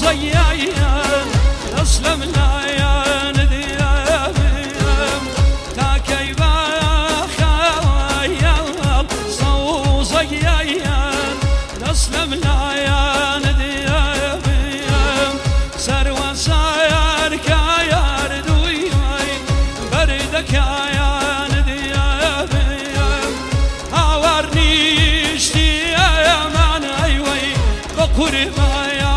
زيايا أسلم لايا نديام تاكي باخايا صو زيايا أسلم لايا نديام سروا ساير كايا ردوي بردك يا نديام هاورنيشتي يا من أيوي بقربا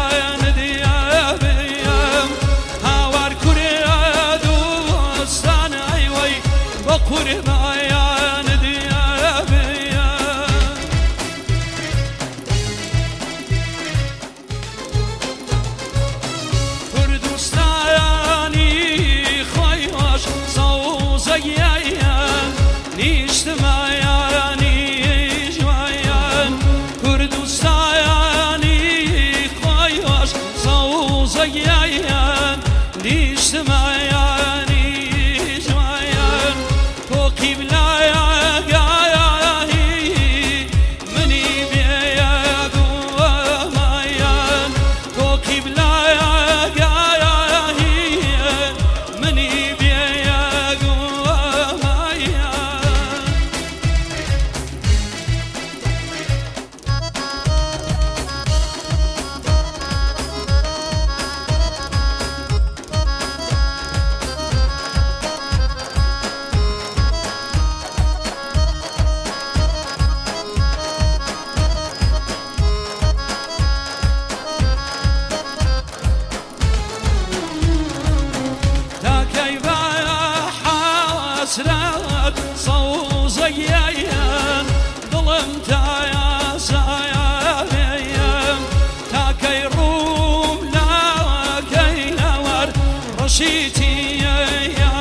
حسرات صو زيايا ظلمت يا سايا تاكي روم لا كي نور رشيتي يا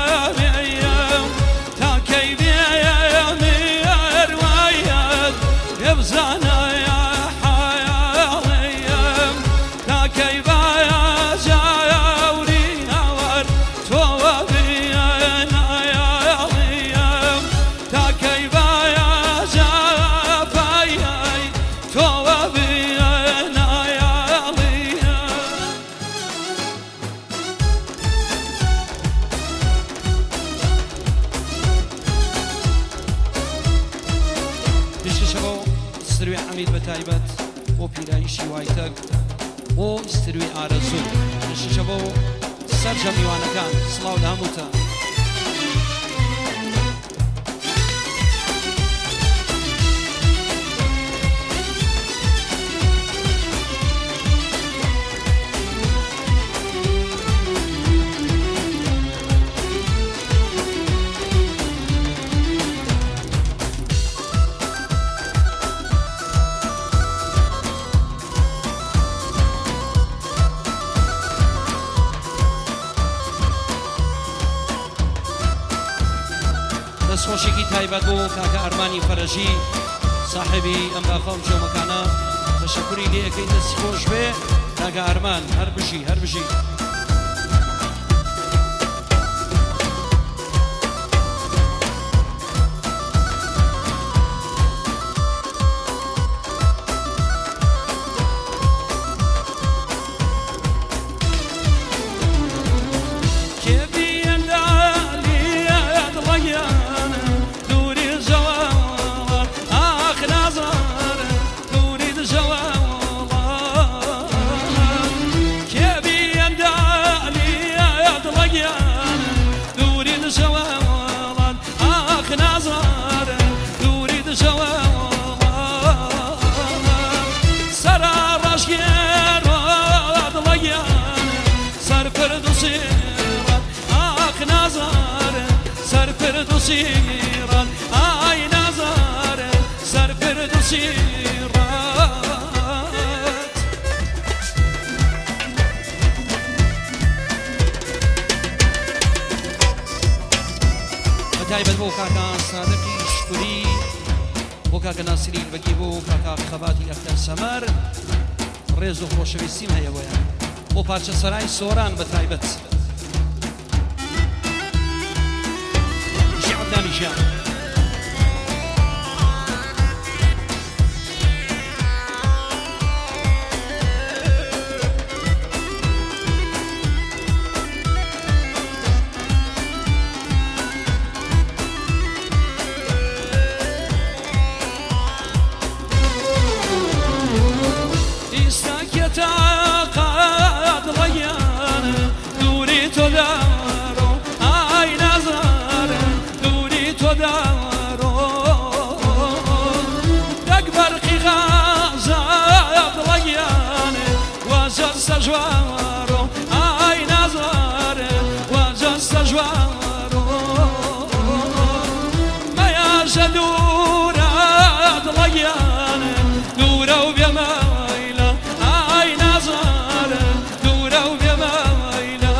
تاكي بيا مير وياك يبزانا يا حيا تاكي بايا جاوري نور توابي استروي حميد بتايبت وبيرايشي وايتك واستروي آرزو شبو سرجمي وانا كان صلاو لهموتا دەستخۆشێکی تایبەت بۆ کاکە ئەرمانی فەرەژی صاحبی ئەم باخە و جۆمەکانە تەشەکوری لێ ئەەکەین دەستی خۆش بێ کاکە ئەرمان هەر بژی سيران آي نظر سر فردوسيرات وتايبت بو كاكا صادقي شكري بو كاكا ناصري البكي بو كاكا خباتي أكتر سمر ريزو خوشويستيم هيا بويا بو پارچە سەرای سۆران بەتایبەت دانیشان جوارو آی نازاره وجست جوارو میاش دورات لگیانه دورو بیمایلا آی نازاره دورو بیمایلا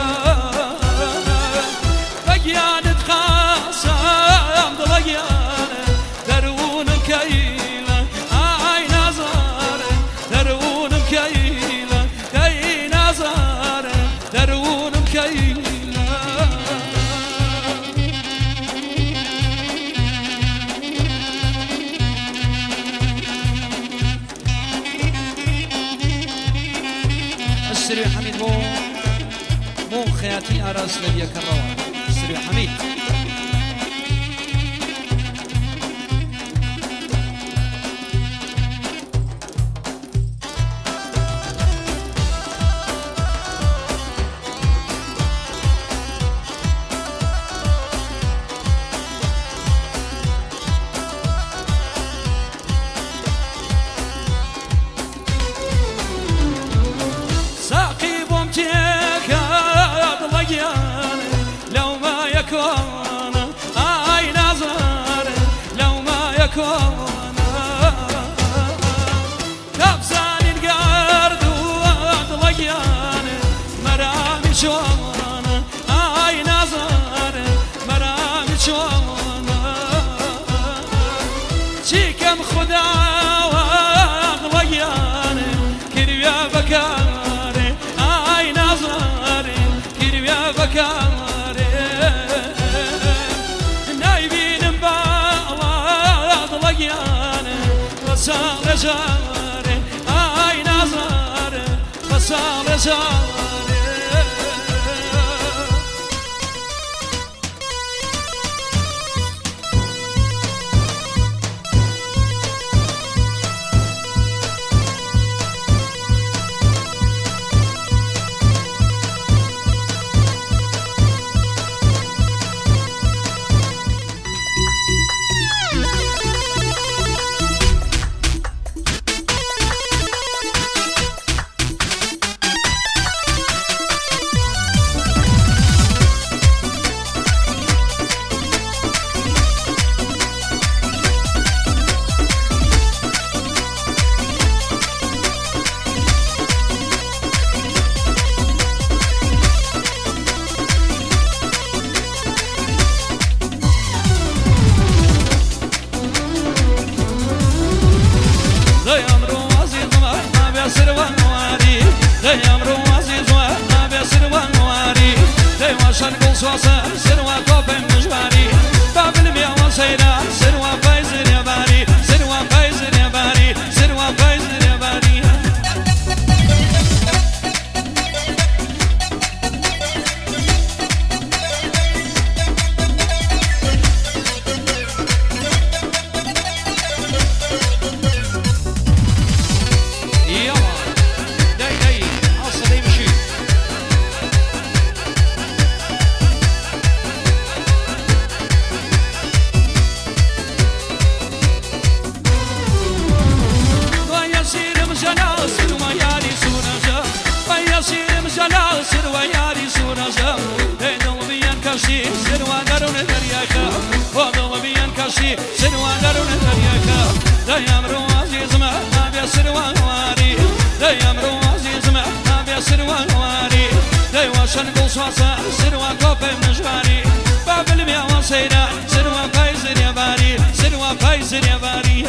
بگیانت خاصم دلگیانه درون کیلا آی نازاره درون کیلا دی نازاره درون کیلا السري حميد مو خياتي أراس لبيا كروان السري حميد لو ما يكون آي نظر لو ما يكون كبسان القرد وضليان مرامي شون آي نظر مرامي شون شيكم خدا وضليان كريا بكاري آي نظر كريا بكاري نايبين بالله ضليانه وصار جاري آي نظر وصار جاري شنقل صوصة سنوى كوبن مجباري باب المياه وسيرة سنوى فايزر يا باري سنوى فايزر يا باري سنوى فايزر يا باري سنوى درون درياكا وضل بيان كشي سنوى درون درياكا دا يمرو عزيز ما بيا سنوى واري دا يمرو عزيز ما بيا سنوى واري دا وشن قل صوصا سنوى كوبي مجباري باب المياه وسيرة سنوى فايزر يا باري سنوى فايزر يا باري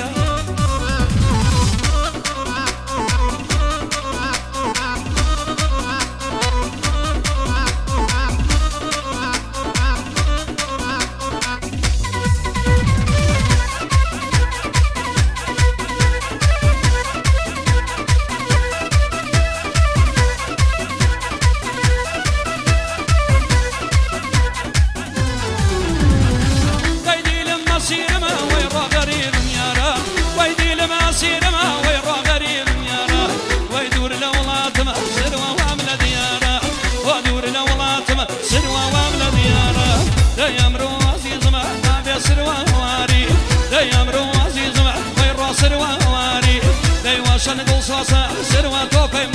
شنقل صوصة سنوى كوبي